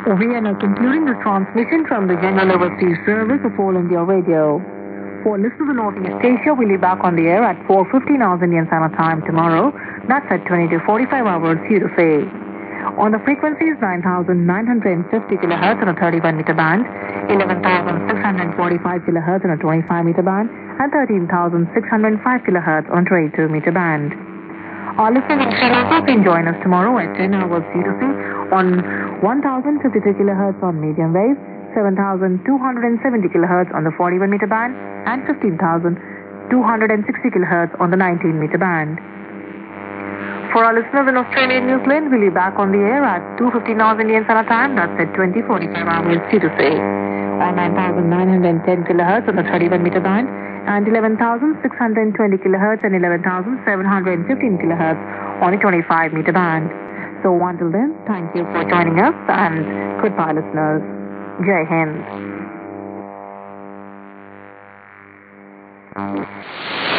We are now concluding the transmission from the General Overseas Service of All India Radio. For listeners in Northeast Asia, we'll be back on the air at 4:15 hours Indian Standard Time tomorrow. That's at 20 to 45 hours UTC. On the frequencies 9,950 kilohertz on a 31-meter band, 11,645 kilohertz on a 25-meter band, and 13,605 kilohertz on 22-meter band. Our listeners can also join us tomorrow at 10 hours UTC on 1,053 kilohertz on medium wave, 7,270 kilohertz on the 41-meter band, and 15,260 kilohertz on the 19-meter band. For our listeners in Australia and New Zealand, we'll be back on the air at 2:15 hours Indian Standard Time. That's at 20:45 hours UTC on 9,910 kilohertz on the 31-meter band, and 11,620 kilohertz and 11,715 kilohertz on the 25-meter band. So until then, thank you for joining us, and goodbye, listeners. Jai Hind.